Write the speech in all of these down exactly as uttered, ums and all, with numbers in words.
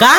का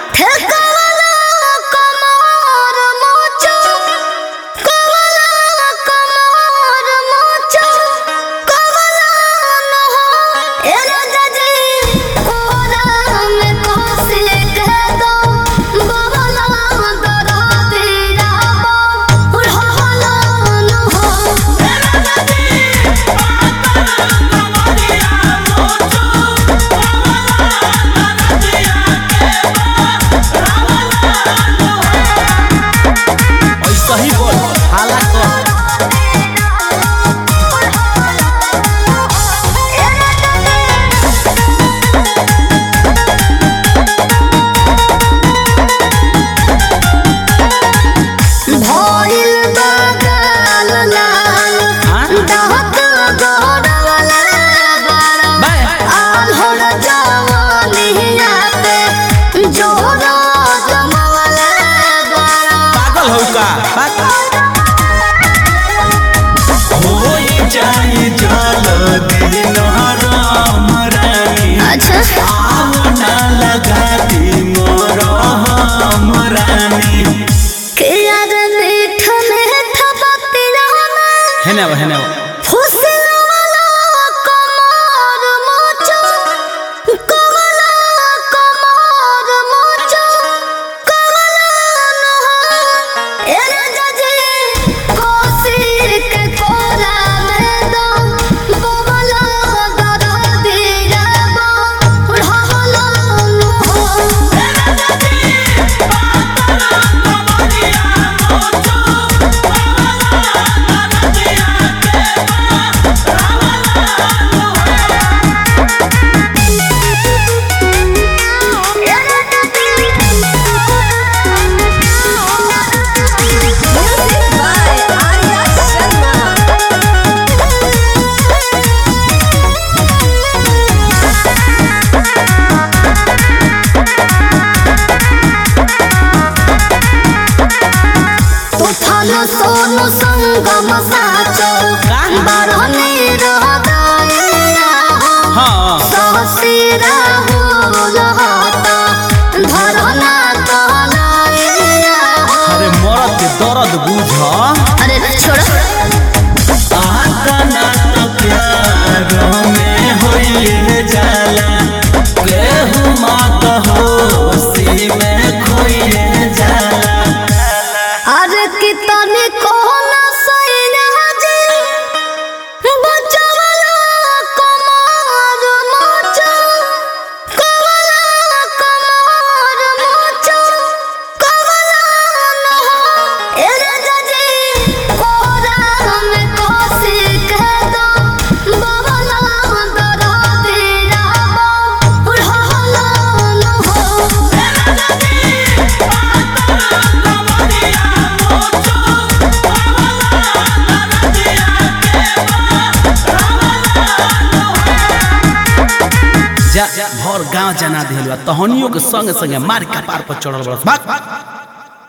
हेने हेने सोनू संगम साचो बारहने रह गया हां सहसी राहुल हाता धरना कहलाया। अरे मरद के दर्द बुझा अरे छोड़ आका ना तो प्यार में होइए जाला केहू मत होशी में खोइए जाला। अरे कितने कौन सैया जी बचवाला कमर मोचा कमला कमर मोचा कमला न ए राजा जी कोरा में कोसी कह दो बाबला दरा तेरा उड़हला न हो ए राजा जी जा भर गांव जना दिलवा तहनियों के संग संग मार कपार पर चढ़ल बस भाग।